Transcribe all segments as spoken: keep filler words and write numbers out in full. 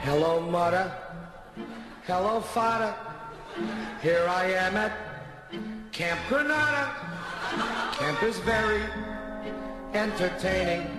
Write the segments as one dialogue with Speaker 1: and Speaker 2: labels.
Speaker 1: Hello, mother. Hello, father. Here I am at Camp Granada. Camp is very entertaining.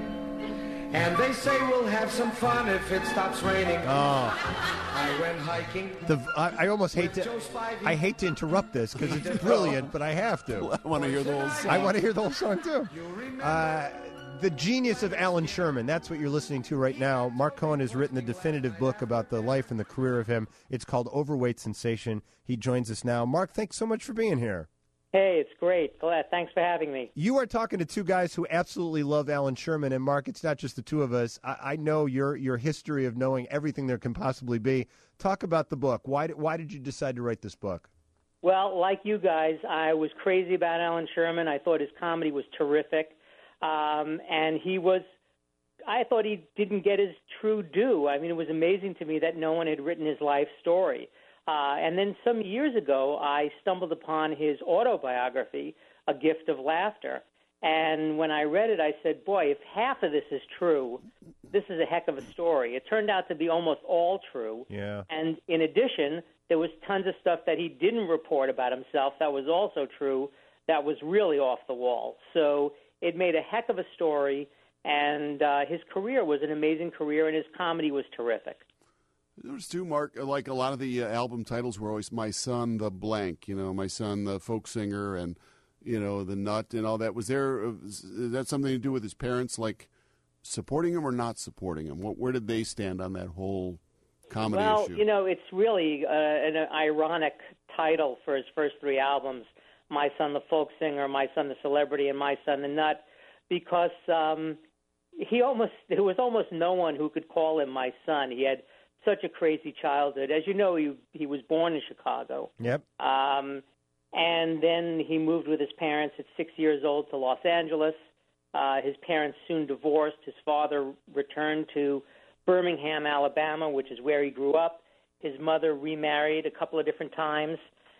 Speaker 1: And they say we'll have some fun if it stops raining.
Speaker 2: Oh.
Speaker 1: I went hiking.
Speaker 2: The, I, I almost hate to. I hate to interrupt this because it's brilliant, but I have to.
Speaker 3: I want to hear the whole song.
Speaker 2: I want to hear the whole song too. Uh, the genius of Alan Sherman. That's what you're listening to right now. Mark Cohen has written the definitive book about the life and the career of him. It's called Overweight Sensation. He joins us now. Mark, thanks so much for being here.
Speaker 4: Hey, it's great. Glad. Thanks for having me.
Speaker 2: You are talking to two guys who absolutely love Alan Sherman. And, Mark, it's not just the two of us. I, I know your your history of knowing everything there can possibly be. Talk about the book. Why, why did you decide to write this book?
Speaker 4: Well, like you guys, I was crazy about Alan Sherman. I thought his comedy was terrific. Um, and he was – I thought he didn't get his true due. I mean, it was amazing to me that no one had written his life story. Uh, and then some years ago, I stumbled upon his autobiography, A Gift of Laughter. And when I read it, I said, boy, if half of this is true, this is a heck of a story. It turned out to be almost all true.
Speaker 2: Yeah.
Speaker 4: And in addition, there was tons of stuff that he didn't report about himself that was also true that was really off the wall. So it made a heck of a story, and uh, his career was an amazing career, and his comedy was terrific.
Speaker 3: There was two, Mark, like a lot of the uh, album titles were always My Son, the Blank, you know, My Son, the Folk Singer, and, you know, the Nut and all that. Was there, uh, is that something to do with his parents, like supporting him or not supporting him? What, where did they stand on that whole comedy
Speaker 4: well,
Speaker 3: issue?
Speaker 4: Well, you know, it's really uh, an ironic title for his first three albums, My Son, the Folk Singer, My Son, the Celebrity, and My Son, the Nut, because um, he almost, there was almost no one who could call him my son. He had such a crazy childhood. As you know, he he was born in Chicago.
Speaker 2: Yep.
Speaker 4: Um, and then he moved with his parents at six years old to Los Angeles. Uh, his parents soon divorced. His father returned to Birmingham, Alabama, which is where he grew up. His mother remarried a couple of different times.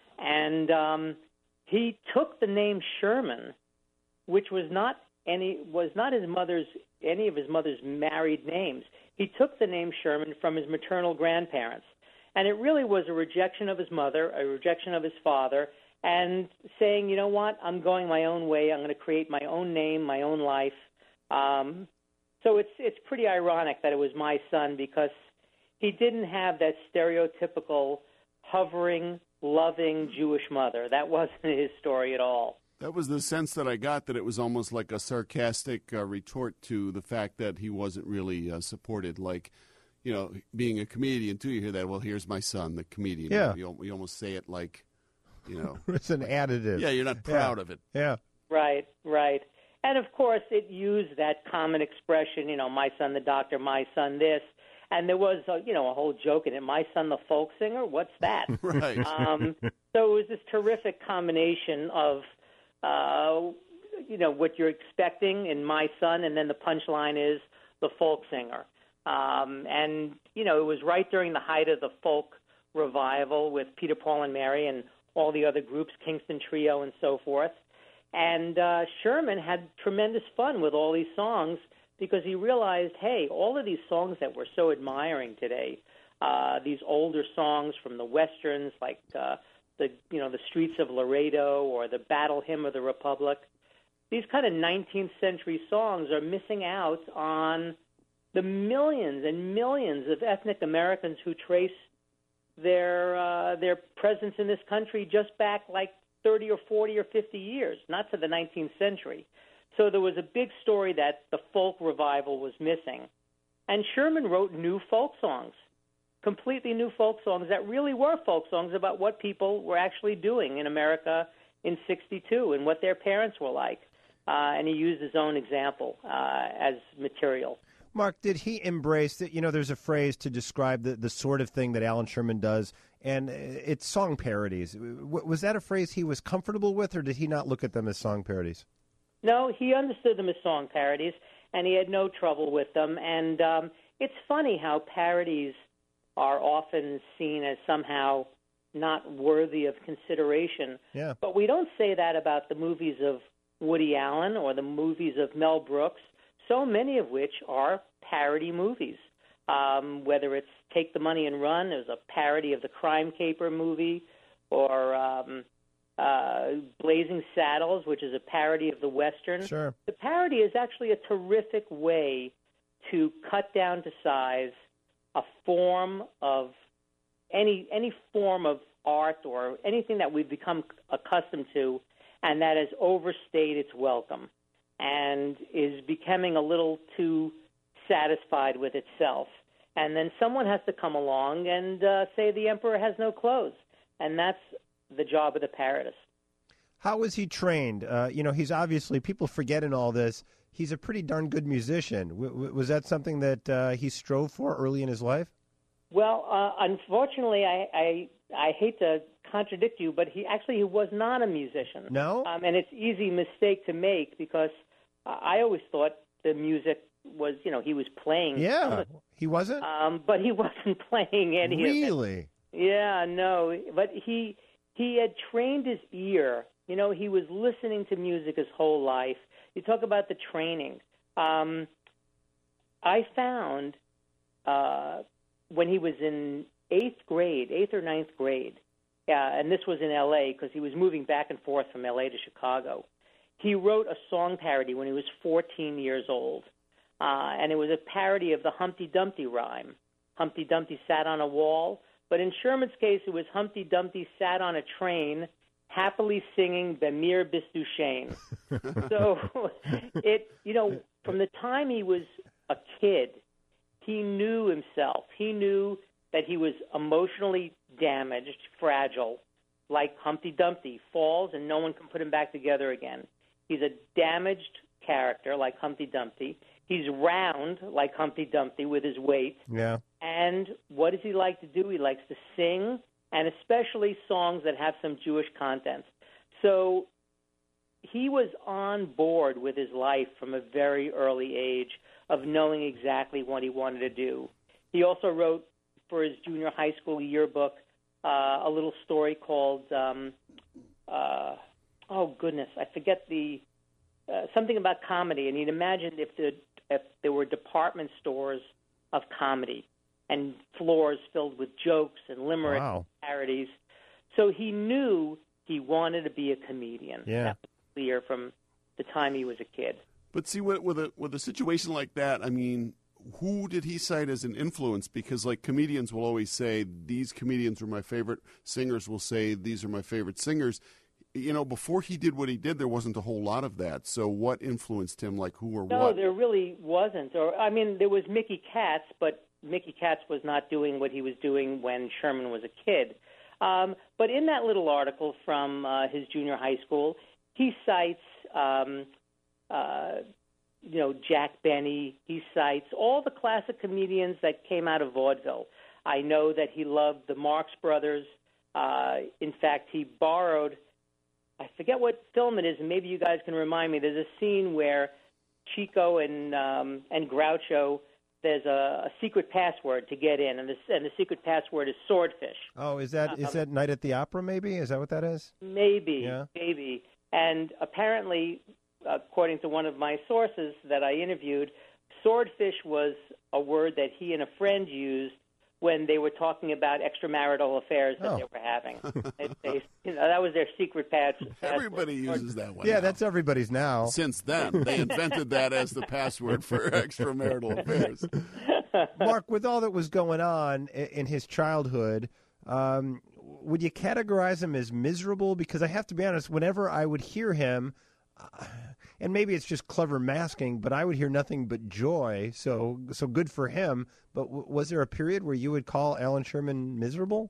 Speaker 4: And um, he took the name Sherman, which was not any was not his mother's any of his mother's married names. He took the name Sherman from his maternal grandparents. And it really was a rejection of his mother, a rejection of his father, and saying, you know what, I'm going my own way. I'm going to create my own name, my own life. Um, so it's it's pretty ironic that it was my son because he didn't have that stereotypical, hovering, loving Jewish mother. That wasn't his story at all.
Speaker 3: That was the sense that I got, that it was almost like a sarcastic uh, retort to the fact that he wasn't really uh, supported. Like, you know, being a comedian, too, you hear that, well, here's my son, the comedian.
Speaker 2: Yeah.
Speaker 3: You, you almost say it like, you know.
Speaker 2: It's an additive.
Speaker 3: Yeah, you're not proud
Speaker 2: yeah.
Speaker 3: of it.
Speaker 2: Yeah.
Speaker 4: Right, right. And, of course, it used that common expression, you know, my son the doctor, my son this. And there was, a, you know, a whole joke in it. My son the folk singer? What's that?
Speaker 3: Right.
Speaker 4: Um, so it was this terrific combination of, Uh, you know, what you're expecting in My Son, and then the punchline is the folk singer. Um, and, you know, it was right during the height of the folk revival with Peter, Paul, and Mary and all the other groups, Kingston Trio and so forth. And uh, Sherman had tremendous fun with all these songs because he realized, hey, all of these songs that we're so admiring today, uh, these older songs from the Westerns like uh, the you know the Streets of Laredo or the Battle Hymn of the Republic, these kind of nineteenth century songs are missing out on the millions and millions of ethnic Americans who trace their uh, their presence in this country just back like thirty or forty or fifty years, not to the nineteenth century. So there was a big story that the folk revival was missing. And Sherman wrote new folk songs, completely new folk songs that really were folk songs about what people were actually doing in America in sixty-two and what their parents were like. Uh, and he used his own example uh, as material.
Speaker 2: Mark, did he embrace that? You know, there's a phrase to describe the, the sort of thing that Alan Sherman does, and it's song parodies. W- was that a phrase he was comfortable with, or did he not look at them as song parodies?
Speaker 4: No, he understood them as song parodies, and he had no trouble with them. And um, it's funny how parodies are often seen as somehow not worthy of consideration.
Speaker 2: Yeah.
Speaker 4: But we don't say that about the movies of Woody Allen or the movies of Mel Brooks, so many of which are parody movies. Um, whether it's Take the Money and Run, it was a parody of the Crime Caper movie, or um, uh, Blazing Saddles, which is a parody of the Western.
Speaker 2: Sure.
Speaker 4: The parody is actually a terrific way to cut down to size a form of any any form of art or anything that we've become accustomed to, and that has overstayed its welcome and is becoming a little too satisfied with itself. And then someone has to come along and uh, say the emperor has no clothes. And that's the job of the parodist.
Speaker 2: How was he trained? Uh, you know, he's obviously, people forget in all this, he's a pretty darn good musician. W- w- was that something that uh, he strove for early in his life?
Speaker 4: Well, uh, unfortunately, I, I I hate to contradict you, but he actually he was not a musician.
Speaker 2: No?
Speaker 4: Um, and it's easy mistake to make because I always thought the music was, you know, he was playing.
Speaker 2: Yeah, he wasn't?
Speaker 4: Um, but he wasn't playing any of it.
Speaker 2: Really?
Speaker 4: Yeah, no. But he he had trained his ear. You know, he was listening to music his whole life. You talk about the training. Um, I found uh, when he was in eighth grade, eighth or ninth grade, uh, and this was in L A because he was moving back and forth from L A to Chicago. He wrote a song parody when he was fourteen years old, uh, and it was a parody of the Humpty Dumpty rhyme. Humpty Dumpty sat on a wall, but in Sherman's case, it was Humpty Dumpty sat on a train, happily singing Bemir bis Duchesne. So it, you know, from the time he was a kid, he knew himself. He knew that he was emotionally damaged, fragile, like Humpty Dumpty, falls and no one can put him back together again. He's a damaged character like Humpty Dumpty. He's round like Humpty Dumpty with his weight.
Speaker 2: Yeah.
Speaker 4: And what does he like to do? He likes to sing, and especially songs that have some Jewish content. So he was on board with his life from a very early age of knowing exactly what he wanted to do. He also wrote for his junior high school yearbook uh, a little story called, um, uh, oh goodness, I forget the, uh, something about comedy. And he'd imagined if, the, if there were department stores of comedy and floors filled with jokes and limericks
Speaker 2: Wow.
Speaker 4: and parodies. So he knew he wanted to be a comedian.
Speaker 2: Yeah.
Speaker 4: That was clear from the time he was a kid.
Speaker 3: But see, with, with a with a situation like that, I mean, who did he cite as an influence? Because, like, comedians will always say, these comedians were my favorite. Singers will say, these are my favorite singers. You know, before he did what he did, there wasn't a whole lot of that. So what influenced him, like who or
Speaker 4: No,
Speaker 3: what?
Speaker 4: there really wasn't. Or I mean, there was Mickey Katz, but Mickey Katz was not doing what he was doing when Sherman was a kid. Um, but in that little article from uh, his junior high school, he cites, um, uh, you know, Jack Benny. He cites all the classic comedians that came out of vaudeville. I know that he loved the Marx Brothers. Uh, in fact, he borrowed, I forget what film it is, and maybe you guys can remind me. There's a scene where Chico and um, and Groucho, there's a, a secret password to get in, and the, and the secret password is swordfish.
Speaker 2: Oh, is that is that Night at the Opera, maybe? Is that what that is?
Speaker 4: Maybe,
Speaker 2: Yeah.
Speaker 4: maybe. And apparently, according to one of my sources that I interviewed, swordfish was a word that he and a friend used when they were talking about extramarital affairs that
Speaker 2: Oh.
Speaker 4: they were having. they, they, you know, that was their secret pass.
Speaker 3: Everybody uses that one.
Speaker 2: Yeah,
Speaker 3: now.
Speaker 2: that's everybody's now.
Speaker 3: Since then, they invented that as the password for extramarital affairs.
Speaker 2: Mark, with all that was going on i- in his childhood, um, would you categorize him as miserable? Because I have to be honest, whenever I would hear him, uh, and maybe it's just clever masking, but I would hear nothing but joy. So, so good for him. But w- was there a period where you would call Alan Sherman miserable?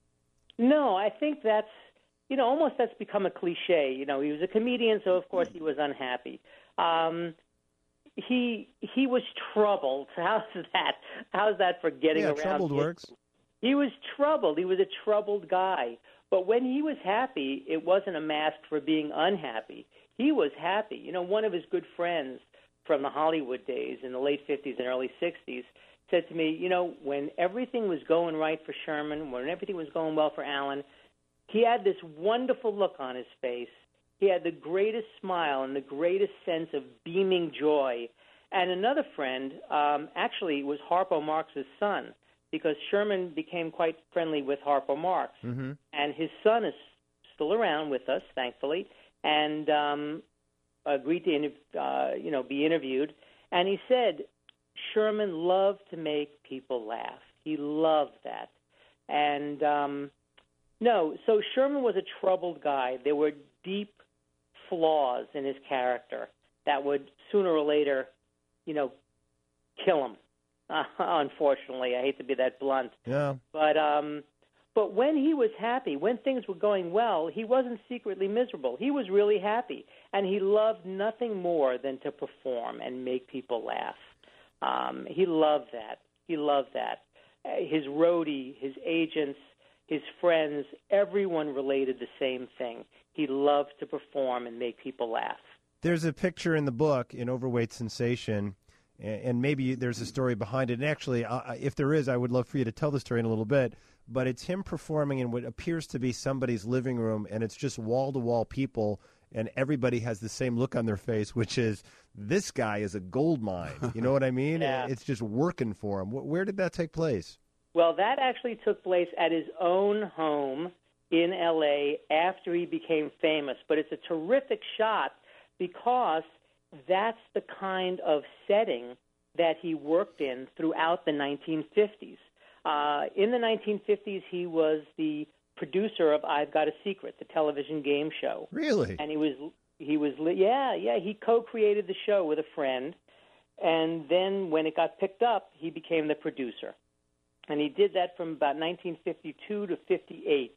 Speaker 4: No, I think that's, you know, almost that's become a cliche. You know, he was a comedian, so of course he was unhappy. Um, he he was troubled. How's that? How's that for getting
Speaker 2: Yeah,
Speaker 4: around?
Speaker 2: troubled
Speaker 4: kids?
Speaker 2: works.
Speaker 4: He was troubled. He was a troubled guy. But when he was happy, it wasn't a mask for being unhappy. He was happy. You know, one of his good friends from the Hollywood days in the late fifties and early sixties said to me, you know, when everything was going right for Sherman, when everything was going well for Alan, he had this wonderful look on his face. He had the greatest smile and the greatest sense of beaming joy. and another friend um, actually was Harpo Marx's son, because Sherman became quite friendly with Harpo Marx.
Speaker 2: Mm-hmm.
Speaker 4: And his son is still around with us, thankfully, and um, agreed to uh, you know, be interviewed. And he said Sherman loved to make people laugh. He loved that. And, um, no, so Sherman was a troubled guy. There were deep flaws in his character that would sooner or later, you know, kill him. Uh, unfortunately, I hate to be that blunt.
Speaker 2: Yeah.
Speaker 4: But um, but when he was happy, when things were going well, he wasn't secretly miserable. He was really happy, and he loved nothing more than to perform and make people laugh. Um, he loved that. He loved that. Uh, his roadie, his agents, his friends, everyone related the same thing. He loved to perform and make people laugh.
Speaker 2: There's a picture in the book, in Overweight Sensation, and maybe there's a story behind it. And actually, uh, if there is, I would love for you to tell the story in a little bit. But it's him performing in what appears to be somebody's living room, and it's just wall-to-wall people, and everybody has the same look on their face, which is, this guy is a gold mine. You know what I mean?
Speaker 4: Yeah.
Speaker 2: It's just working for him. Where did that take place?
Speaker 4: Well, that actually took place at his own home in L A after he became famous. But it's a terrific shot because that's the kind of setting that he worked in throughout the nineteen fifties. Uh, in the nineteen fifties, he was the producer of I've Got a Secret, the television game show.
Speaker 2: Really?
Speaker 4: And he was, he was, yeah, yeah, he co-created the show with a friend. And then when it got picked up, he became the producer. And he did that from about nineteen fifty-two to fifty-eight.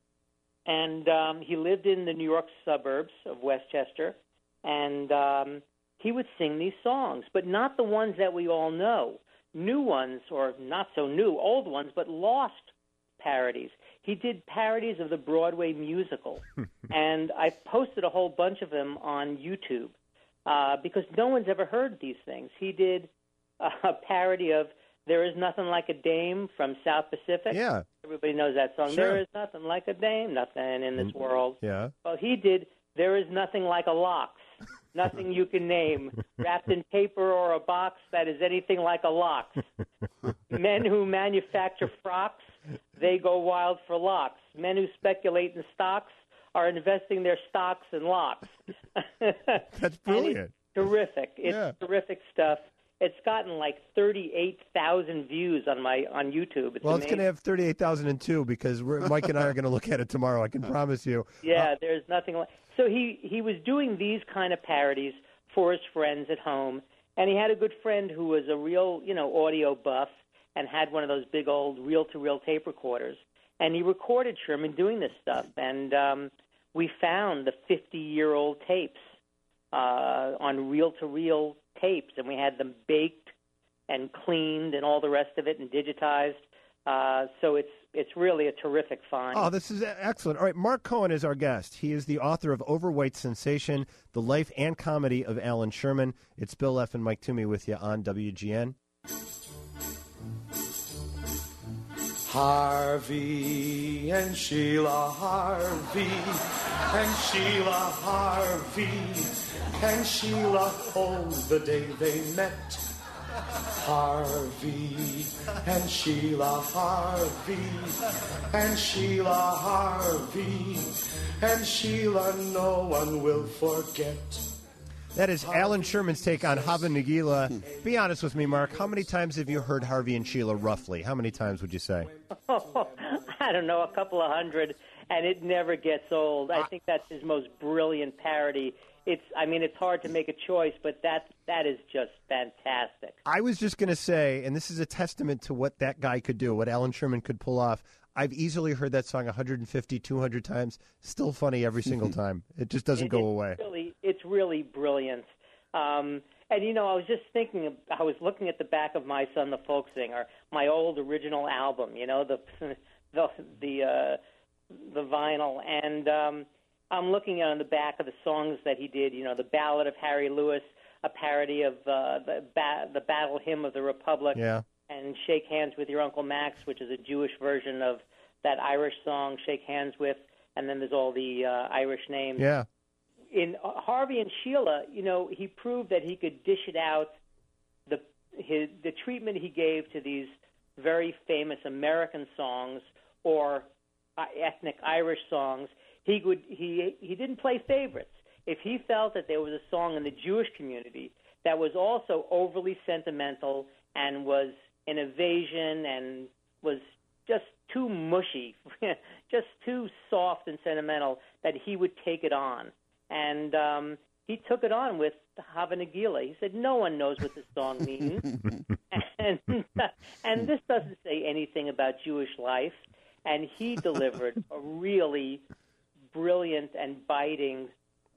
Speaker 4: And um, he lived in the New York suburbs of Westchester. And um, he would sing these songs, but not the ones that we all know. New ones, or not so new, old ones, but lost parodies. He did parodies of the Broadway musical. And I posted a whole bunch of them on YouTube uh, because no one's ever heard these things. He did a parody of There Is Nothing Like a Dame from South Pacific.
Speaker 2: Yeah.
Speaker 4: Everybody knows that song.
Speaker 2: Sure.
Speaker 4: There is nothing like a dame, nothing in this world.
Speaker 2: Yeah.
Speaker 4: Well, he did There Is Nothing Like a Lox. Nothing you can name, wrapped in paper or a box that is anything like a lox. Men who manufacture frocks, they go wild for locks. Men who speculate in stocks are investing their stocks in locks.
Speaker 2: That's brilliant.
Speaker 4: It's terrific. It's
Speaker 2: Yeah.
Speaker 4: terrific stuff. It's gotten like thirty-eight thousand views on my on YouTube. It's
Speaker 2: well, it's
Speaker 4: amazing.
Speaker 2: going to have thirty-eight thousand two because we're, Mike and I are going to look at it tomorrow, I can promise you.
Speaker 4: Yeah,
Speaker 2: Uh,
Speaker 4: there's nothing like. So he, he was doing these kind of parodies for his friends at home, and he had a good friend who was a real, you know, audio buff and had one of those big old reel-to-reel tape recorders, and he recorded Sherman doing this stuff, and um, we found the fifty-year-old tapes uh, on reel-to-reel tapes, and we had them baked and cleaned and all the rest of it and digitized. Uh, so it's it's really a terrific find.
Speaker 2: Oh, this is excellent. All right, Mark Cohen is our guest. He is the author of Overweight Sensation, The Life and Comedy of Alan Sherman. It's Bill F. and Mike Toomey with you on W G N.
Speaker 1: Harvey and Sheila Harvey and Sheila Harvey and Sheila, oh, the day they met. Harvey and Sheila Harvey and Sheila Harvey and Sheila, no one will forget.
Speaker 2: That is Alan Sherman's take on Hava Nagila. Be honest with me, Mark. How many times have you heard Harvey and Sheila, roughly? How many times would you say?
Speaker 4: Oh, I don't know, a couple of hundred, and it never gets old. I think that's his most brilliant parody. It's, I mean, it's hard to make a choice, but that that is just fantastic.
Speaker 2: I was just going to say, and this is a testament to what that guy could do, what Alan Sherman could pull off. I've easily heard that song one hundred fifty, two hundred times. Still funny every single time. It just doesn't
Speaker 4: It-
Speaker 2: go
Speaker 4: it's
Speaker 2: away.
Speaker 4: Really, it's really brilliant. Um, and, you know, I was just thinking, of, I was looking at the back of My Son, the Folk Singer, my old original album, you know, the the the, uh, the vinyl, and um, I'm looking on the back of the songs that he did, you know, the Ballad of Harry Lewis, a parody of uh, the, ba- the Battle Hymn of the Republic,
Speaker 2: Yeah.
Speaker 4: and Shake Hands with Your Uncle Max, which is a Jewish version of that Irish song, Shake Hands With, and then there's all the uh, Irish names.
Speaker 2: Yeah.
Speaker 4: In uh, Harvey and Sheila, you know, he proved that he could dish it out his the treatment he gave to these very famous American songs or uh, ethnic Irish songs, he would he he didn't play favorites. If he felt that there was a song in the Jewish community that was also overly sentimental and was an evasion and was just too mushy, just too soft and sentimental, that he would take it on. And um, he took it on with Hava Nagila. He said, no one knows what this song means. and, and this doesn't say anything about Jewish life. And he delivered a really brilliant and biting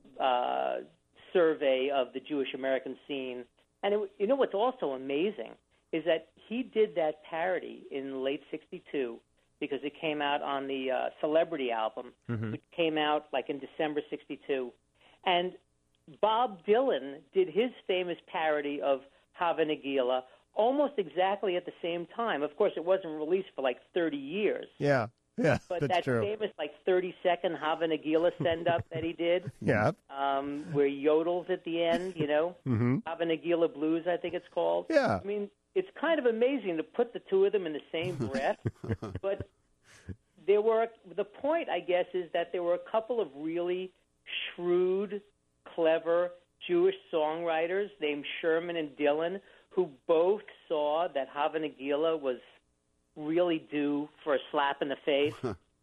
Speaker 4: uh, survey of the Jewish American scene. And it, you know what's also amazing is that he did that parody in late sixty-two because it came out on the uh, Celebrity album, mm-hmm. which came out like in December sixty-two. And Bob Dylan did his famous parody of Hava Nagila almost exactly at the same time. Of course, it wasn't released for like thirty years.
Speaker 2: Yeah. Yeah,
Speaker 4: but
Speaker 2: that's
Speaker 4: that
Speaker 2: true.
Speaker 4: famous like thirty second Hava Nagila send up that he did,
Speaker 2: yeah,
Speaker 4: um, where he yodels at the end, you know,
Speaker 2: mm-hmm.
Speaker 4: Hava Nagila Blues, I think it's called.
Speaker 2: Yeah,
Speaker 4: I mean, it's kind of amazing to put the two of them in the same breath. But there were the point, I guess, is that there were a couple of really shrewd, clever Jewish songwriters named Sherman and Dylan who both saw that Hava Nagila was really due for a slap in the face,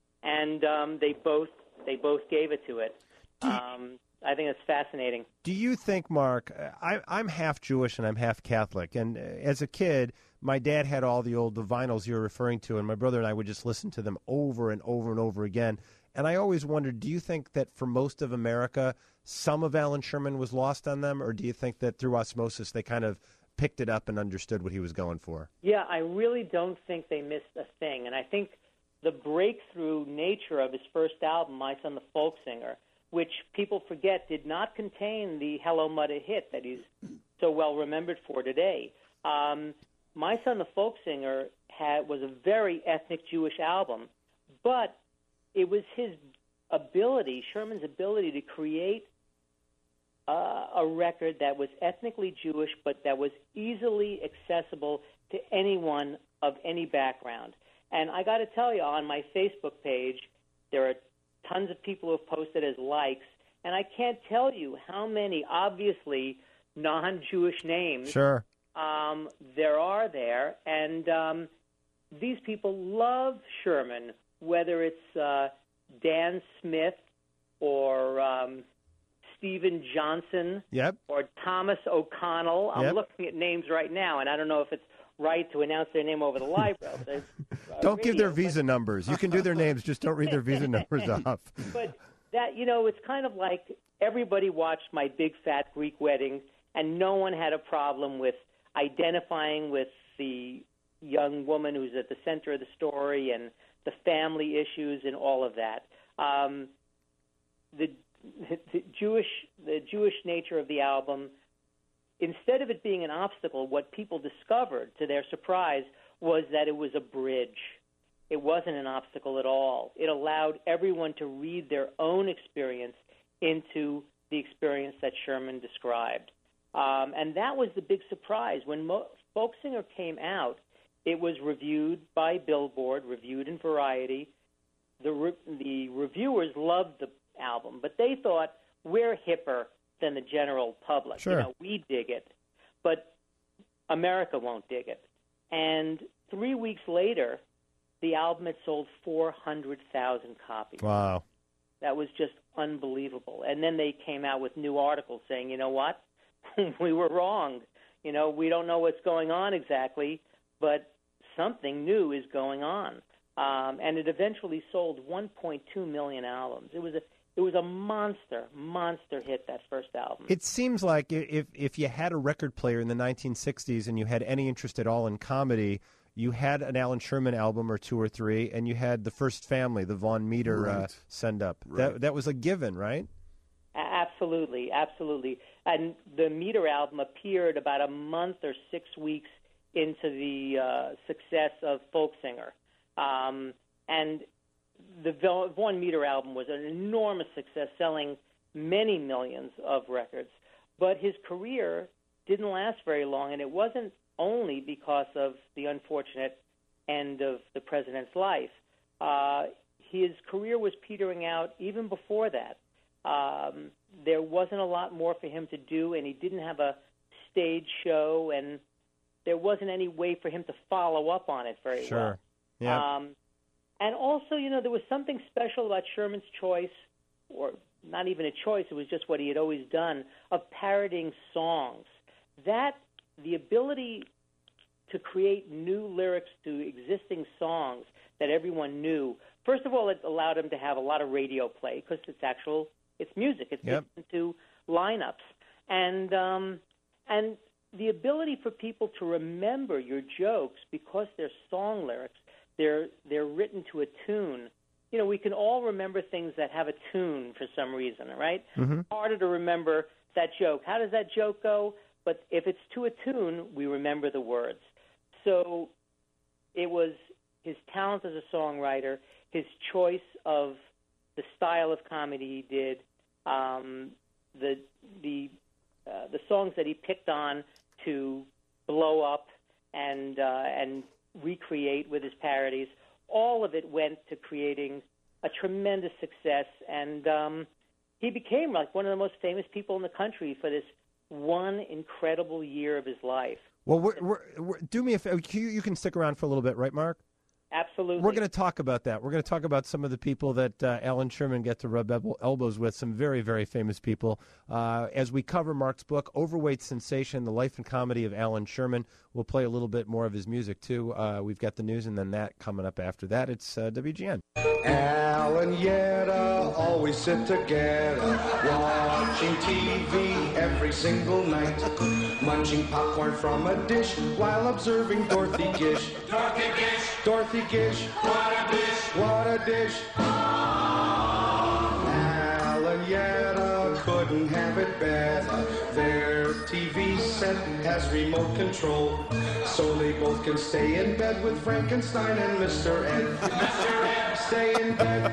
Speaker 4: and um, they both they both gave it to it. Um, I think it's fascinating.
Speaker 2: Do you think, Mark, I, I'm half Jewish and I'm half Catholic, and as a kid, my dad had all the old the vinyls you're referring to, and my brother and I would just listen to them over and over and over again. And I always wondered, do you think that for most of America, some of Alan Sherman was lost on them, or do you think that through osmosis they kind of picked it up and understood what he was going for?
Speaker 4: Yeah, I really don't think they missed a thing. And I think the breakthrough nature of his first album, My Son the Folk Singer, which people forget did not contain the Hello Muddy hit that he's so well remembered for today. Um, My Son the Folk Singer had, was a very ethnic Jewish album, but it was his ability, Sherman's ability to create Uh, a record that was ethnically Jewish, but that was easily accessible to anyone of any background. And I got to tell you, on my Facebook page, there are tons of people who have posted as likes, and I can't tell you how many obviously non-Jewish names
Speaker 2: sure.
Speaker 4: um, there are there. And um, these people love Sherman, whether it's uh, Dan Smith or Um, Stephen Johnson
Speaker 2: yep.
Speaker 4: or Thomas O'Connell. I'm
Speaker 2: yep.
Speaker 4: looking at names right now, and I don't know if it's right to announce their name over the live. Uh,
Speaker 2: don't
Speaker 4: radio,
Speaker 2: give their visa
Speaker 4: but...
Speaker 2: numbers. You can do their names, just don't read their visa numbers off.
Speaker 4: But that, you know, it's kind of like everybody watched My Big Fat Greek Wedding, and no one had a problem with identifying with the young woman who's at the center of the story and the family issues and all of that. Um, the The Jewish, the Jewish nature of the album, instead of it being an obstacle, what people discovered, to their surprise, was that it was a bridge. It wasn't an obstacle at all. It allowed everyone to read their own experience into the experience that Sherman described. Um, and that was the big surprise. When Mo- Folk Singer came out, it was reviewed by Billboard, reviewed in Variety. The, re- the reviewers loved the album, but they thought we're hipper than the general public.
Speaker 2: Sure.
Speaker 4: You know, we dig it, but America won't dig it. And three weeks later, the album had sold four hundred thousand copies.
Speaker 2: Wow.
Speaker 4: That was just unbelievable. And then they came out with new articles saying, you know what, we were wrong. You know, we don't know what's going on exactly, but something new is going on. Um, and it eventually sold one point two million albums. It was a It was a monster, monster hit, that first album.
Speaker 2: It seems like if if you had a record player in the nineteen sixties and you had any interest at all in comedy, you had an Alan Sherman album or two or three, and you had The First Family, the Von Meter
Speaker 3: right.
Speaker 2: uh, send-up.
Speaker 3: Right.
Speaker 2: That, that was a given, right?
Speaker 4: Absolutely, absolutely. And the Meter album appeared about a month or six weeks into the uh, success of Folk Singer. Um, and the Von Meter album was an enormous success, selling many millions of records. But his career didn't last very long, and it wasn't only because of the unfortunate end of the president's life. Uh, his career was petering out even before that. Um, there wasn't a lot more for him to do, and he didn't have a stage show, and there wasn't any way for him to follow up on it very
Speaker 2: Sure.
Speaker 4: well.
Speaker 2: Yeah.
Speaker 4: Um, and also, you know, there was something special about Sherman's choice, or not even a choice, it was just what he had always done, of parodying songs. That, the ability to create new lyrics to existing songs that everyone knew, first of all, it allowed him to have a lot of radio play because it's actual, it's music. It's
Speaker 2: Yep.
Speaker 4: mixed into lineups. And, um, and the ability for people to remember your jokes because they're song lyrics, they're, they're written to a tune. You know, we can all remember things that have a tune for some reason, right?
Speaker 2: Mm-hmm.
Speaker 4: Harder to remember that joke. How does that joke go? But if it's to a tune, we remember the words. So it was his talent as a songwriter, his choice of the style of comedy he did, um, the the uh, the songs that he picked on to blow up and uh, and recreate with his parodies. All of it went to creating a tremendous success, and um, he became like one of the most famous people in the country for this one incredible year of his life.
Speaker 2: Well, we're, we're, we're, do me a favor. You, you can stick around for a little bit, right, Mark?
Speaker 4: Absolutely.
Speaker 2: We're going to talk about that. We're going to talk about some of the people that uh, Alan Sherman get to rub el- elbows with, some very, very famous people. Uh, as we cover Mark's book, Overweight Sensation, The Life and Comedy of Alan Sherman, we'll play a little bit more of his music, too. Uh, we've got the news, and then that coming up after that. It's uh, W G N.
Speaker 1: Al and Yetta always sit together, watching T V every single night, munching popcorn from a dish while observing Dorothy Gish. Dorothy Gish! Dorothy Gish! What a dish! What a dish! Al and Yetta couldn't have it better. Their T V set has remote control, so they both can stay in bed with Frankenstein and Mister Ed. Mister Ed! Stay in bed.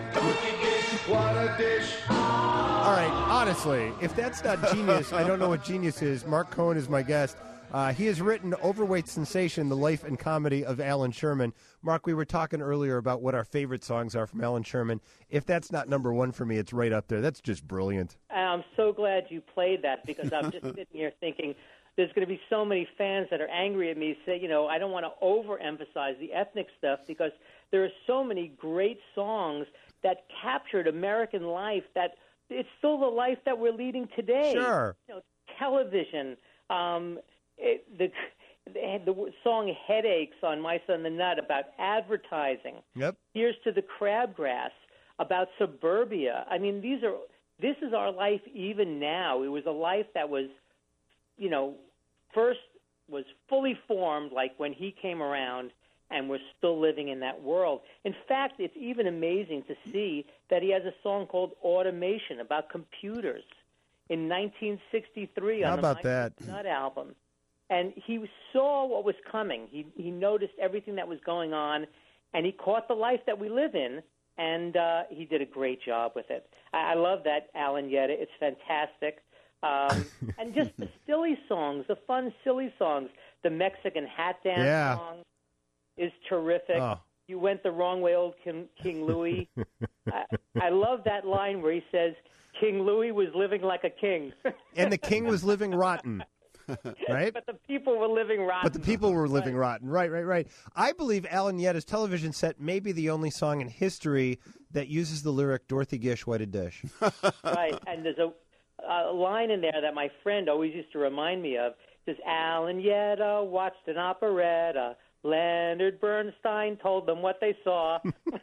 Speaker 1: What a dish.
Speaker 2: All right, honestly, if that's not genius, I don't know what genius is. Mark Cohen is my guest. Uh, he has written Overweight Sensation, The Life and Comedy of Alan Sherman. Mark, we were talking earlier about what our favorite songs are from Alan Sherman. If that's not number one for me, it's right up there. That's just brilliant.
Speaker 4: I'm so glad you played that because I'm just sitting here thinking there's going to be so many fans that are angry at me, say, you know, I don't want to overemphasize the ethnic stuff because there are so many great songs that captured American life that it's still the life that we're leading today.
Speaker 2: Sure.
Speaker 4: You know, television, um, it, the, the song Headaches on My Son the Nut about advertising.
Speaker 2: Yep.
Speaker 4: Here's to the Crabgrass about suburbia. I mean, these are this is our life even now. It was a life that was, you know, first was fully formed like when he came around, and we're still living in that world. In fact, it's even amazing to see that he has a song called Automation about computers in nineteen sixty-three on
Speaker 2: How
Speaker 4: the
Speaker 2: about
Speaker 4: My
Speaker 2: that?
Speaker 4: Nut album. And he saw what was coming. He he noticed everything that was going on, and he caught the life that we live in, and uh, he did a great job with it. I, I love that, Alan Yetta. It's fantastic. Um, and just the silly songs, the fun, silly songs. The Mexican Hat Dance
Speaker 2: Yeah.
Speaker 4: song is terrific.
Speaker 2: Oh.
Speaker 4: You went the wrong way, old King, King Louis. I, I love that line where he says, King Louis was living like a king.
Speaker 2: And the king was living rotten. Right?
Speaker 4: But the people were living rotten.
Speaker 2: But the people were living rotten. Right, right, right. I believe Alan Yetta's television set may be the only song in history that uses the lyric, Dorothy Gish, what a dish.
Speaker 4: Right, and there's a, a line in there that my friend always used to remind me of. It says, Alan Yetta watched an operetta. Leonard Bernstein told them what they saw.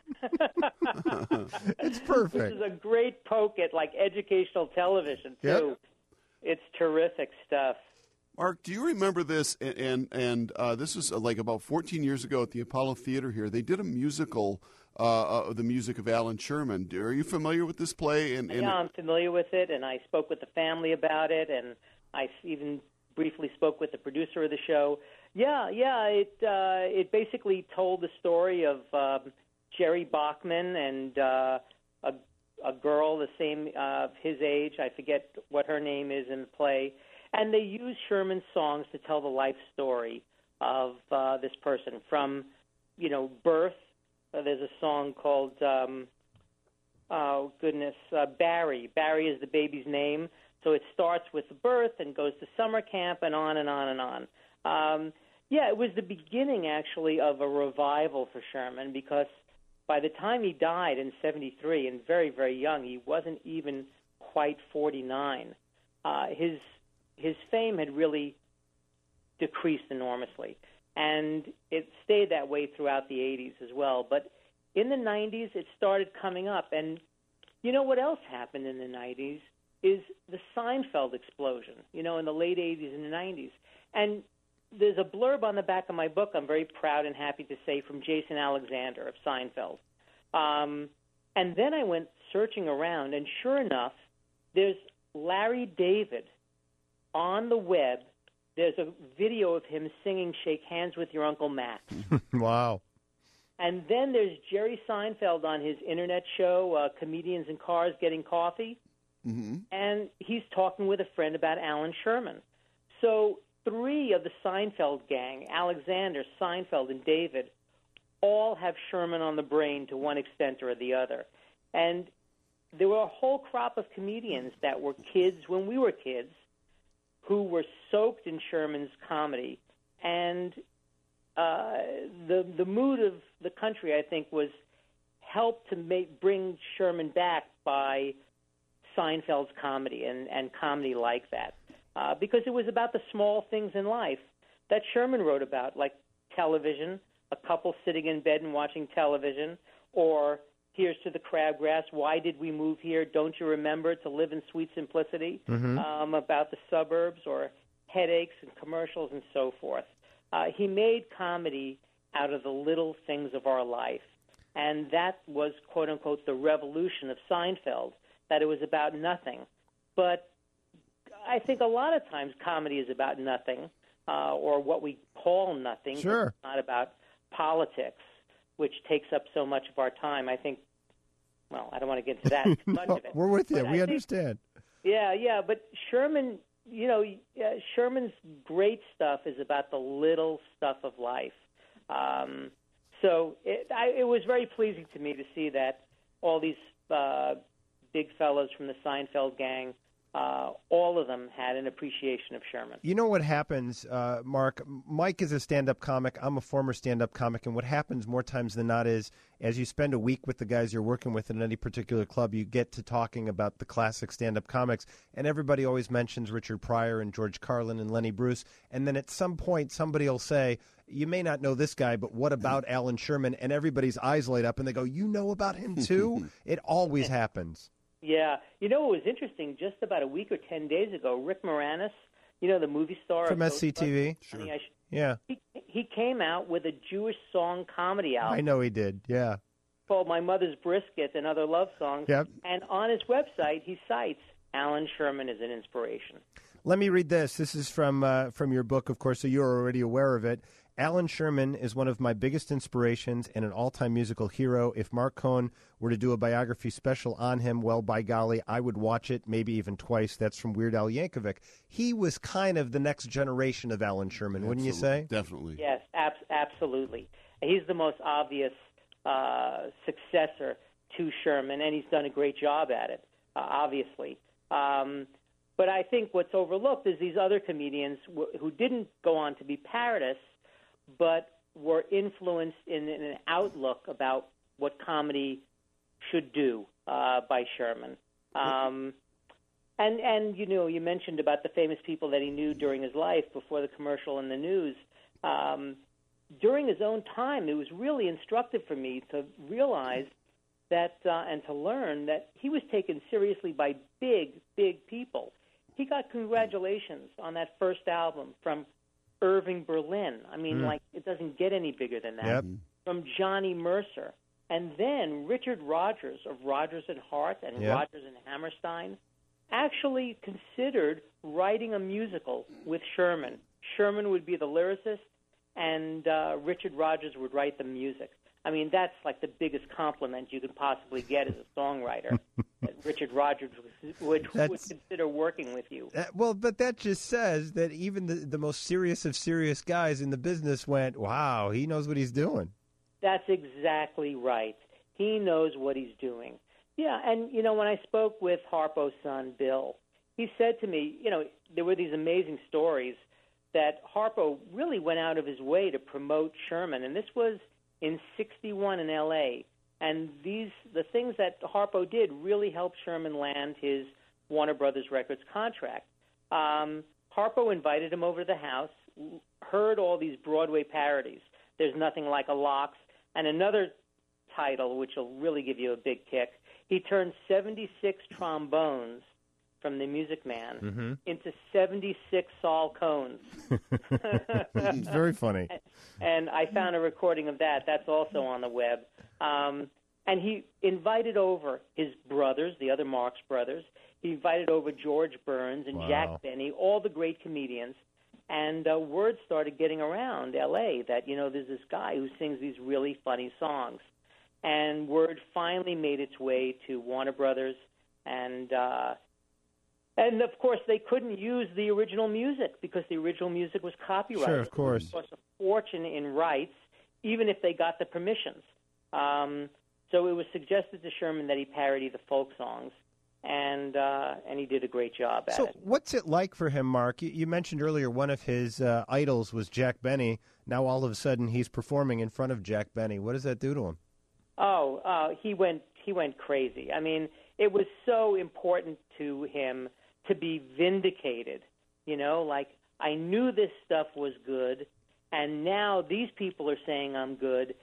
Speaker 2: It's perfect.
Speaker 4: This is a great poke at, like, educational television, too.
Speaker 2: Yep.
Speaker 4: It's terrific stuff.
Speaker 3: Mark, do you remember this? And and, and uh, this was uh, like about fourteen years ago at the Apollo Theater here. They did a musical uh, of the music of Alan Sherman. Are you familiar with this play? And, and
Speaker 4: yeah, I'm familiar with it, and I spoke with the family about it, and I even briefly spoke with the producer of the show. Yeah, yeah, it uh, it basically told the story of um, Jerry Bachman and uh, a a girl the same uh, his age. I forget what her name is in the play. And they use Sherman's songs to tell the life story of uh, this person. From, you know, birth, uh, there's a song called, um, oh, goodness, uh, Barry. Barry is the baby's name. So it starts with the birth and goes to summer camp and on and on and on. Um, yeah, it was the beginning, actually, of a revival for Sherman, because by the time he died in seventy-three, and very, very young, he wasn't even quite forty-nine. Uh, his his fame had really decreased enormously, and it stayed that way throughout the eighties as well. But in the nineties, it started coming up, and you know what else happened in the nineties is the Seinfeld explosion, you know, in the late eighties and the nineties. And there's a blurb on the back of my book, I'm very proud and happy to say, from Jason Alexander of Seinfeld. Um, and then I went searching around, and sure enough, there's Larry David on the web. There's a video of him singing Shake Hands with Your Uncle Matt.
Speaker 2: Wow.
Speaker 4: And then there's Jerry Seinfeld on his internet show, uh, Comedians in Cars Getting Coffee. Mm-hmm. And he's talking with a friend about Alan Sherman. So three of the Seinfeld gang, Alexander, Seinfeld, and David, all have Sherman on the brain to one extent or the other. And there were a whole crop of comedians that were kids when we were kids who were soaked in Sherman's comedy. And uh, the the mood of the country, I think, was helped to make, bring Sherman back by Seinfeld's comedy and, and comedy like that. Uh, because it was about the small things in life that Sherman wrote about, like television, a couple sitting in bed and watching television, or Here's to the Crabgrass, Why Did We Move Here, Don't You Remember to Live in Sweet Simplicity, mm-hmm. um, about the suburbs, or headaches and commercials and so forth. Uh, he made comedy out of the little things of our life, and that was, quote-unquote, the revolution of Seinfeld, that it was about nothing. But I think a lot of times comedy is about nothing, uh, or what we call nothing.
Speaker 2: Sure.
Speaker 4: It's not about politics, which takes up so much of our time. I think, well, I don't want to get into that too much
Speaker 2: no,
Speaker 4: of it.
Speaker 2: We're with you.
Speaker 4: But
Speaker 2: we
Speaker 4: I
Speaker 2: understand.
Speaker 4: Think, yeah, yeah. But Sherman, you know, uh, Sherman's great stuff is about the little stuff of life. Um, so it, I, it was very pleasing to me to see that all these uh, big fellows from the Seinfeld gang, Uh, all of them had an appreciation of Sherman.
Speaker 2: You know what happens, uh, Mark? Mike is a stand-up comic. I'm a former stand-up comic. And what happens more times than not is as you spend a week with the guys you're working with in any particular club, you get to talking about the classic stand-up comics. And everybody always mentions Richard Pryor and George Carlin and Lenny Bruce. And then at some point, somebody will say, you may not know this guy, but what about Alan Sherman? And everybody's eyes light up and they go, you know about him too? It always happens.
Speaker 4: Yeah. You know, it was interesting. Just about a week or ten days ago, Rick Moranis, you know, the movie star.
Speaker 2: From S C T V?
Speaker 4: Sure. Honey, I Should...
Speaker 2: Yeah.
Speaker 4: He, he came out with a Jewish song comedy album.
Speaker 2: I know he did, yeah.
Speaker 4: Called My Mother's Brisket and Other Love Songs.
Speaker 2: Yep.
Speaker 4: And on his website, he cites Alan Sherman as an inspiration.
Speaker 2: Let me read this. This is from uh, from your book, of course, so you're already aware of it. Alan Sherman is one of my biggest inspirations and an all-time musical hero. If Mark Cohen were to do a biography special on him, well, by golly, I would watch it, maybe even twice. That's from Weird Al Yankovic. He was kind of the next generation of Alan Sherman, wouldn't you say?
Speaker 3: Definitely.
Speaker 4: Yes, ab- absolutely. He's the most obvious uh, successor to Sherman, and he's done a great job at it, uh, obviously. Um, but I think what's overlooked is these other comedians w- who didn't go on to be parodists, but were influenced in, in an outlook about what comedy should do uh, by Sherman. Um, and, and, you know, you mentioned about the famous people that he knew during his life before the commercial and the news. Um, during his own time, it was really instructive for me to realize that uh, and to learn that he was taken seriously by big, big people. He got congratulations on that first album from Irving Berlin. I mean, mm. like, it doesn't get any bigger than that.
Speaker 2: Yep.
Speaker 4: From Johnny Mercer. And then Richard Rodgers of Rodgers and Hart and
Speaker 2: yep.
Speaker 4: Rodgers and Hammerstein actually considered writing a musical with Sherman. Sherman would be the lyricist, and uh, Richard Rodgers would write the music. I mean, that's like the biggest compliment you could possibly get as a songwriter. That Richard Rodgers would, would, would consider working with you.
Speaker 2: Uh, well, but that just says that even the, the most serious of serious guys in the business went, wow, he knows what he's doing.
Speaker 4: That's exactly right. He knows what he's doing. Yeah, and, you know, when I spoke with Harpo's son, Bill, he said to me, you know, there were these amazing stories that Harpo really went out of his way to promote Sherman, and this was in sixty-one in L A, and these the things that Harpo did really helped Sherman land his Warner Brothers Records contract. Um, Harpo invited him over to the house, heard all these Broadway parodies, There's Nothing Like a Lox, and another title which will really give you a big kick. He turned seventy-six trombones from the Music Man mm-hmm. into seventy-six Saul Cones.
Speaker 2: It's very funny.
Speaker 4: And I found a recording of that. That's also on the web. Um, and he invited over his brothers, the other Marx brothers. He invited over George Burns and
Speaker 2: wow.
Speaker 4: Jack Benny, all the great comedians. And uh, word started getting around L A that, you know, there's this guy who sings these really funny songs. And word finally made its way to Warner Brothers, and uh, and of course they couldn't use the original music because the original music was copyrighted.
Speaker 2: Sure, of course.
Speaker 4: It cost a fortune in rights, even if they got the permissions. Um, so it was suggested to Sherman that he parody the folk songs, and uh, and he did a great job at
Speaker 2: so
Speaker 4: it.
Speaker 2: So what's it like for him, Mark? You, you mentioned earlier one of his uh, idols was Jack Benny. Now all of a sudden he's performing in front of Jack Benny. What does that do to him?
Speaker 4: Oh, uh, he went he went crazy. I mean, it was so important to him to be vindicated. You know, like, I knew this stuff was good, and now these people are saying I'm good.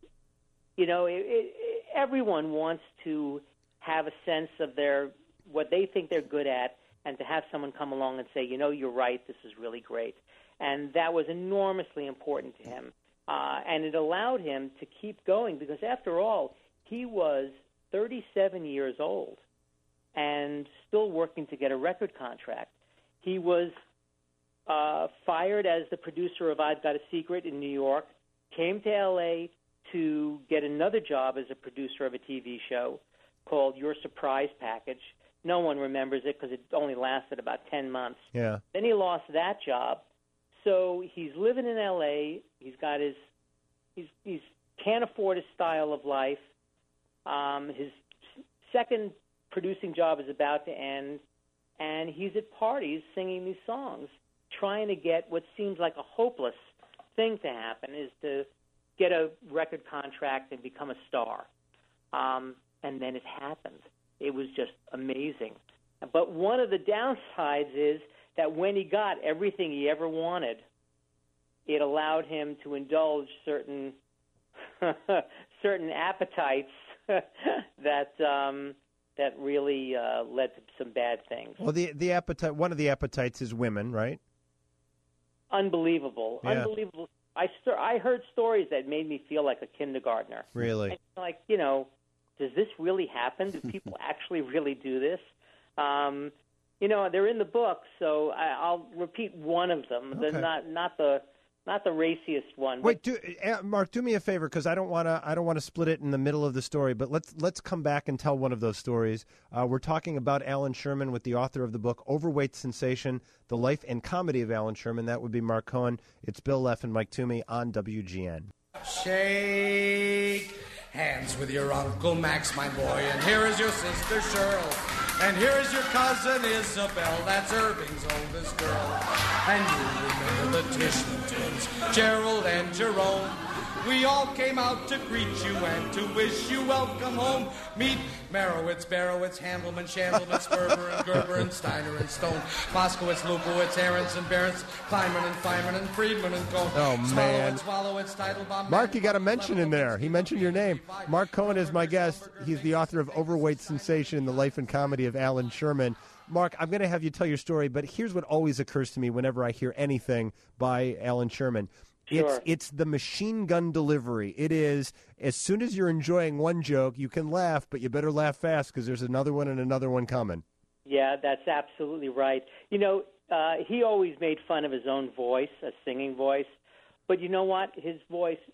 Speaker 4: You know, it, it, everyone wants to have a sense of their what they think they're good at, and to have someone come along and say, you know, you're right, this is really great. And that was enormously important to him. Uh, and it allowed him to keep going because, after all, he was thirty-seven years old and still working to get a record contract. He was uh, fired as the producer of I've Got a Secret in New York, came to L A to get another job as a producer of a T V show called Your Surprise Package. No one remembers it because it only lasted about ten months.
Speaker 2: Yeah.
Speaker 4: Then he lost that job. So he's living in L A. He's got his, he's, he's can't afford his style of life. Um, his second producing job is about to end, and he's at parties singing these songs, trying to get what seems like a hopeless thing to happen, is to get a record contract and become a star. Um, and then it happened. It was just amazing. But one of the downsides is that when he got everything he ever wanted, it allowed him to indulge certain certain appetites that um, that really uh, led to some bad things.
Speaker 2: Well, the the appetite one of the appetites is women, right?
Speaker 4: Unbelievable,
Speaker 2: yeah.
Speaker 4: unbelievable. I st- I heard stories that made me feel like a kindergartner.
Speaker 2: Really?
Speaker 4: And, like, you know, does this really happen? Do people actually really do this? Um, You know, they're in the book, so I, I'll repeat one of them.
Speaker 2: Okay.
Speaker 4: The, not not the not the raciest one.
Speaker 2: Wait, do, uh, Mark, do me a favor, because I don't want to. I don't want to split it in the middle of the story. But let's let's come back and tell one of those stories. Uh, we're talking about Alan Sherman with the author of the book Overweight Sensation: The Life and Comedy of Alan Sherman. That would be Mark Cohen. It's Bill Leff and Mike Toomey on W G N.
Speaker 5: Shake hands with your Uncle Max, my boy, and here is your sister Cheryl. And here is your cousin Isabel, that's Irving's oldest girl. And you remember the Tishman twins, Gerald and Jerome. We all came out to greet you and to wish you welcome home. Meet Merowitz, Barowitz, Handelman, Shandelman, Sperber, and Gerber, and Steiner, and Stone, Moskowitz, Lupowitz, Aronson, Barents, Kleiman, and Feynman, and Friedman, and Cohn.
Speaker 2: Oh, man.
Speaker 5: Swallowitz, Teitelbaum,
Speaker 2: Mark, you got to mention in there. He mentioned your name. Mark Cohen is my guest. He's the author of Overweight Sensation: The Life and Comedy of Alan Sherman. Mark, I'm going to have you tell your story, but here's what always occurs to me whenever I hear anything by Alan Sherman.
Speaker 4: Sure.
Speaker 2: It's it's the machine gun delivery. It is, as soon as you're enjoying one joke, you can laugh, but you better laugh fast because there's another one and another one coming.
Speaker 4: Yeah, that's absolutely right. You know, uh, he always made fun of his own voice, a singing voice. But you know what? His voice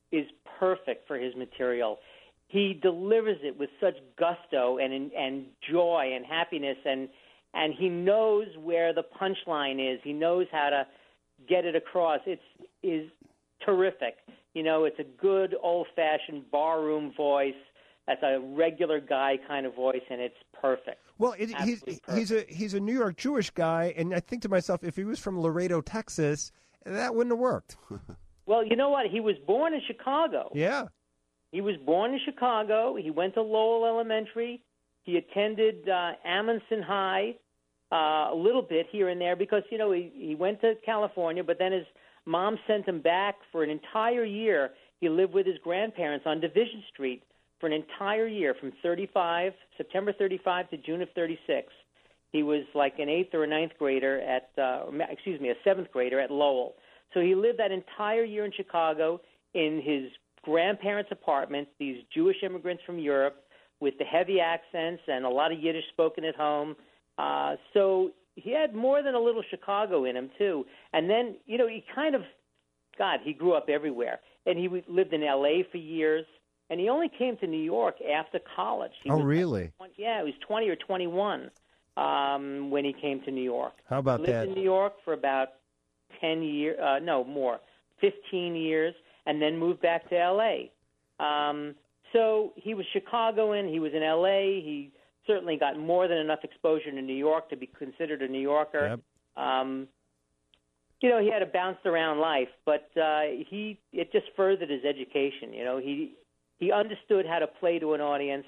Speaker 4: is perfect for his material. He delivers it with such gusto and and joy and happiness, and and he knows where the punchline is. He knows how to get it across. It's is terrific. You know, it's a good old-fashioned barroom voice. That's a regular guy kind of voice, and it's perfect.
Speaker 2: Well, it, he's
Speaker 4: perfect.
Speaker 2: he's a he's a New York Jewish guy, and I think to myself, if he was from Laredo, Texas, that wouldn't have worked.
Speaker 4: Well, you know what? He was born in Chicago.
Speaker 2: Yeah.
Speaker 4: He was born in Chicago. He went to Lowell Elementary. He attended uh, Amundsen High uh, a little bit here and there because, you know, he, he went to California, but then his mom sent him back for an entire year. He lived with his grandparents on Division Street for an entire year from thirty-five, September thirty-five to June of thirty-six. He was like an eighth or a ninth grader at, uh, excuse me, a seventh grader at Lowell. So he lived that entire year in Chicago in his grandparents' apartment, these Jewish immigrants from Europe with the heavy accents and a lot of Yiddish spoken at home. Uh, so he had more than a little Chicago in him, too. And then, you know, he kind of, God, he grew up everywhere. And he lived in L A for years. And he only came to New York after college. He
Speaker 2: oh,
Speaker 4: was
Speaker 2: really?
Speaker 4: Like twenty, yeah, he was twenty or twenty-one um, when he came to New York.
Speaker 2: How about
Speaker 4: he lived
Speaker 2: that?
Speaker 4: in New York for about ten years, uh, no, more, fifteen years, and then moved back to L A. Um, so he was Chicagoan. He was in L A. He certainly got more than enough exposure to New York to be considered a New Yorker.
Speaker 2: Yep.
Speaker 4: Um, you know, he had a bounced around life, but uh, he it just furthered his education. You know, he he understood how to play to an audience.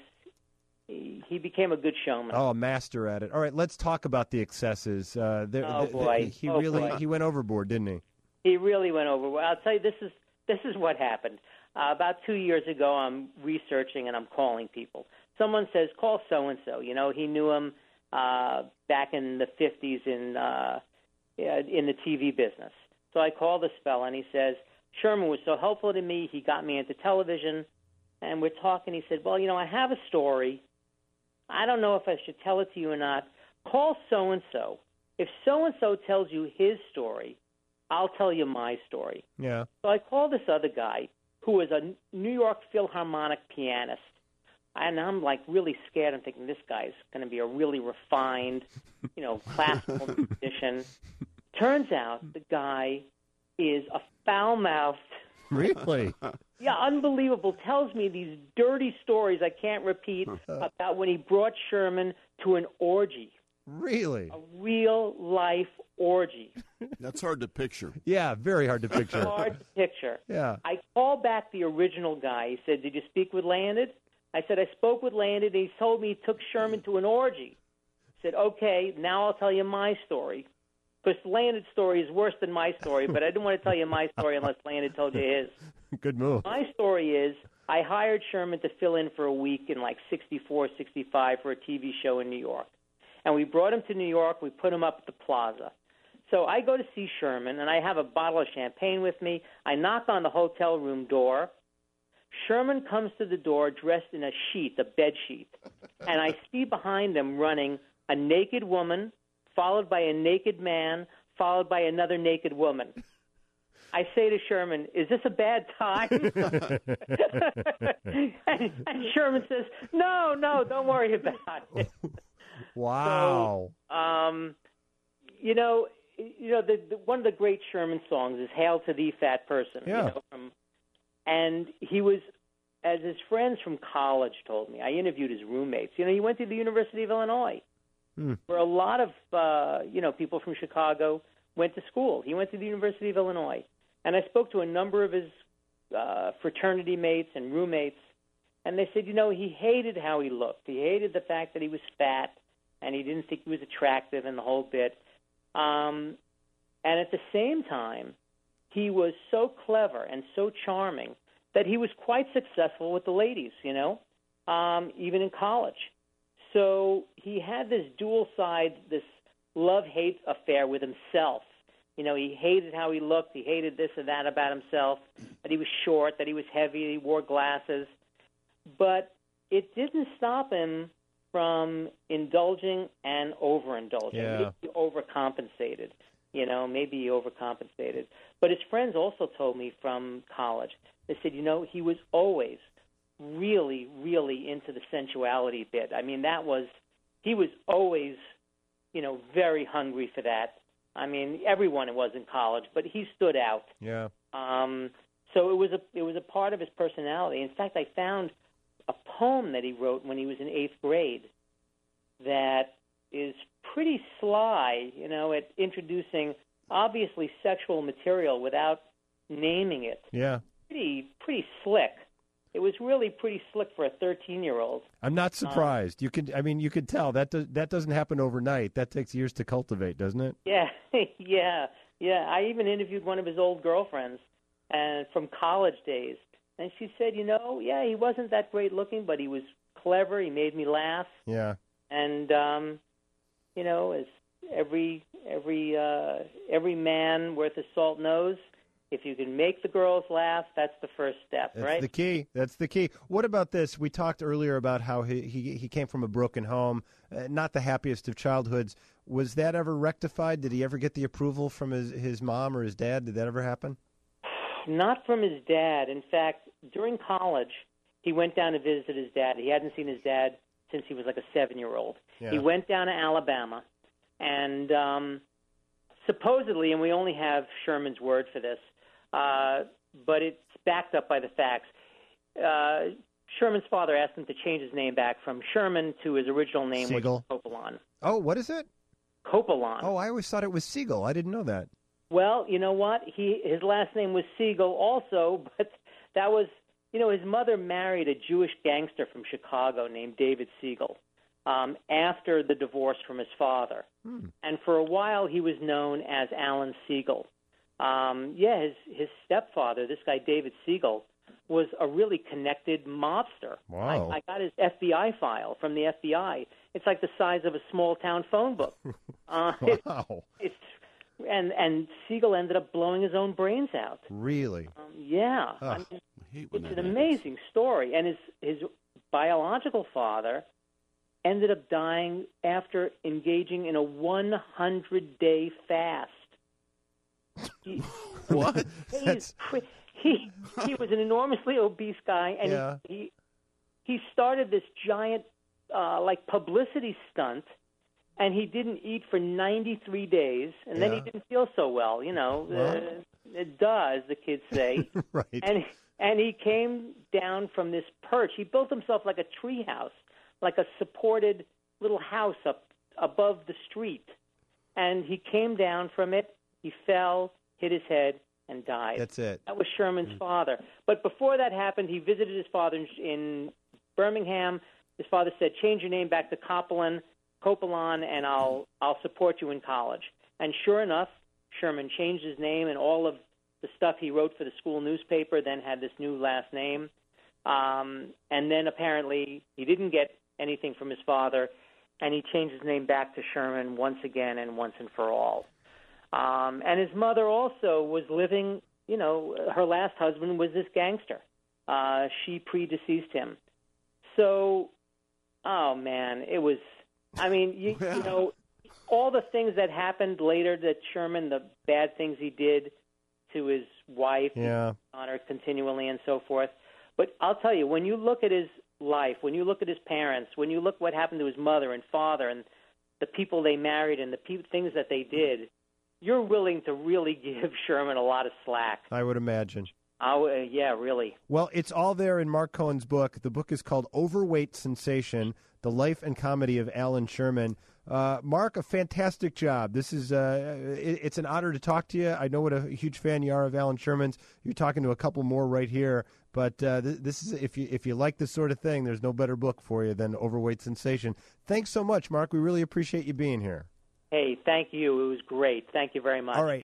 Speaker 4: He, he became a good showman.
Speaker 2: Oh, a master at it. All right, let's talk about the excesses. Uh, there,
Speaker 4: Oh,
Speaker 2: the,
Speaker 4: boy.
Speaker 2: The, he
Speaker 4: Oh,
Speaker 2: really
Speaker 4: boy.
Speaker 2: he went overboard, didn't he?
Speaker 4: He really went over. Well, I'll tell you, this is this is what happened. Uh, about two years ago, I'm researching and I'm calling people. Someone says, call so-and-so. You know, he knew him uh, back in the fifties in uh, in the T V business. So I called this fella, and he says, Sherman was so helpful to me. He got me into television. And we're talking. He said, well, you know, I have a story. I don't know if I should tell it to you or not. Call so-and-so. If so-and-so tells you his story, I'll tell you my story.
Speaker 2: Yeah.
Speaker 4: So I called this other guy who was a New York Philharmonic pianist. And I'm like really scared. I'm thinking this guy's going to be a really refined, you know, classical musician. Turns out the guy is a foul-mouthed,
Speaker 2: Really?
Speaker 4: yeah, unbelievable, tells me these dirty stories I can't repeat about when he brought Sherman to an orgy,
Speaker 2: Really?
Speaker 4: a real-life orgy.
Speaker 3: That's hard to picture.
Speaker 2: Yeah, very hard to picture.
Speaker 4: Hard to picture.
Speaker 2: Yeah.
Speaker 4: I called back the original guy. He said, did you speak with Landed? I said, I spoke with Landed, and he told me he took Sherman to an orgy. I said, okay, now I'll tell you my story. Because Landed's story is worse than my story, but I didn't want to tell you my story unless Landed told you his.
Speaker 2: Good move.
Speaker 4: My story is I hired Sherman to fill in for a week in like sixty-four, sixty-five for a T V show in New York. And we brought him to New York. We put him up at the Plaza. So I go to see Sherman, and I have a bottle of champagne with me. I knock on the hotel room door. Sherman comes to the door dressed in a sheet, a bed sheet. And I see behind him running a naked woman, followed by a naked man, followed by another naked woman. I say to Sherman, is this a bad time? and, and Sherman says, no, no, don't worry about it.
Speaker 2: Wow.
Speaker 4: So, um, you know, you know, the, the, one of the great Sherman songs is "Hail to Thee, Fat Person."
Speaker 2: Yeah.
Speaker 4: You know, from, and he was, as his friends from college told me, I interviewed his roommates. You know, he went to the University of Illinois,
Speaker 2: Hmm.
Speaker 4: where a lot of uh, you know people from Chicago went to school. He went to the University of Illinois, and I spoke to a number of his uh, fraternity mates and roommates, and they said, you know, he hated how he looked. He hated the fact that he was fat, and he didn't think he was attractive and the whole bit. Um, and at the same time, he was so clever and so charming that he was quite successful with the ladies, you know, um, even in college. So he had this dual side, this love-hate affair with himself. You know, he hated how he looked. He hated this and that about himself, that he was short, that he was heavy, that he wore glasses. But it didn't stop him from indulging and overindulging.
Speaker 2: Yeah.
Speaker 4: Maybe he overcompensated. You know, maybe he overcompensated. But his friends also told me from college they said, you know, he was always really, really into the sensuality bit. I mean, that was, he was always, you know, very hungry for that. I mean, everyone was in college, but he stood out.
Speaker 2: Yeah.
Speaker 4: Um, so it was a it was a part of his personality. In fact, I found a poem that he wrote when he was in eighth grade that is pretty sly, you know, at introducing obviously sexual material without naming it.
Speaker 2: Yeah.
Speaker 4: Pretty pretty slick. It was really pretty slick for a thirteen-year-old.
Speaker 2: I'm not surprised. Um, you could, I mean, you could tell that does, that doesn't happen overnight. That takes years to cultivate, doesn't it?
Speaker 4: Yeah, yeah, yeah. I even interviewed one of his old girlfriends, and from college days, and she said, you know, yeah, he wasn't that great looking, but he was clever. He made me laugh.
Speaker 2: Yeah.
Speaker 4: And um, you know, as every every uh, every man worth his salt knows, if you can make the girls laugh, that's the first step,
Speaker 2: that's
Speaker 4: right?
Speaker 2: That's the key. That's the key. What about this? We talked earlier about how he he, he came from a broken home, uh, not the happiest of childhoods. Was that ever rectified? Did he ever get the approval from his, his mom or his dad? Did that ever happen?
Speaker 4: Not from his dad. In fact, during college, he went down to visit his dad. He hadn't seen his dad since he was like a seven-year-old.
Speaker 2: Yeah.
Speaker 4: He went down to Alabama, and um, supposedly, and we only have Sherman's word for this, Uh, but it's backed up by the facts. Uh, Sherman's father asked him to change his name back from Sherman to his original name,
Speaker 2: Siegel.
Speaker 4: which was Copeland.
Speaker 2: Oh, what is it?
Speaker 4: Copeland.
Speaker 2: Oh, I always thought it was Siegel. I didn't know that.
Speaker 4: Well, you know what? He his last name was Siegel also, but that was, you know, his mother married a Jewish gangster from Chicago named David Siegel um, after the divorce from his father. Hmm. And for a while he was known as Alan Siegel. Um, yeah, his, his stepfather, this guy David Siegel, was a really connected mobster.
Speaker 2: Wow.
Speaker 4: I, I got his F B I file from the F B I. It's like the size of a small-town phone book. Uh,
Speaker 2: wow.
Speaker 4: It, it's and and Siegel ended up blowing his own brains out.
Speaker 2: Really?
Speaker 4: Um, yeah.
Speaker 2: Oh,
Speaker 4: I mean,
Speaker 3: I hate when
Speaker 4: it's
Speaker 3: that
Speaker 4: an
Speaker 3: happens.
Speaker 4: amazing story. And his his biological father ended up dying after engaging in a one hundred day fast. He,
Speaker 3: What?
Speaker 2: That's...
Speaker 4: He, he he was an enormously obese guy, and
Speaker 2: Yeah.
Speaker 4: he, he he started this giant uh, like publicity stunt, and he didn't eat for ninety-three days, and then he
Speaker 2: Yeah.
Speaker 4: didn't feel so well. You know,
Speaker 2: Well.
Speaker 4: uh, it does, the kids say.
Speaker 2: right.
Speaker 4: And and he came down from this perch. He built himself like a tree house, like a supported little house up above the street, and he came down from it. He fell, hit his head, and died.
Speaker 2: That's it.
Speaker 4: That was Sherman's mm-hmm. father. But before that happened, he visited his father in, in Birmingham. His father said, change your name back to Copeland, Copeland, and I'll I'll support you in college. And sure enough, Sherman changed his name, and all of the stuff he wrote for the school newspaper then had this new last name. Um, and then apparently he didn't get anything from his father, and he changed his name back to Sherman once again and once and for all. Um, and his mother also was living, you know, her last husband was this gangster. Uh, she predeceased him. So, oh, man, it was, I mean, you,
Speaker 3: Well.
Speaker 4: you know, all the things that happened later that Sherman, the bad things he did to his wife,
Speaker 2: Yeah.
Speaker 4: on her continually and so forth. But I'll tell you, when you look at his life, when you look at his parents, when you look what happened to his mother and father and the people they married and the pe- things that they did, you're willing to really give Sherman a lot of slack.
Speaker 2: I would imagine.
Speaker 4: Oh, uh, yeah, really.
Speaker 2: Well, it's all there in Mark Cohen's book. The book is called Overweight Sensation, The Life and Comedy of Alan Sherman. Uh, Mark, a fantastic job. This is uh, it, it's an honor to talk to you. I know what a huge fan you are of Alan Sherman's. You're talking to a couple more right here. But uh, th- this is if you if you like this sort of thing, there's no better book for you than Overweight Sensation. Thanks so much, Mark. We really appreciate you being here.
Speaker 4: Hey, thank you. It was great. Thank you very much.
Speaker 2: All right.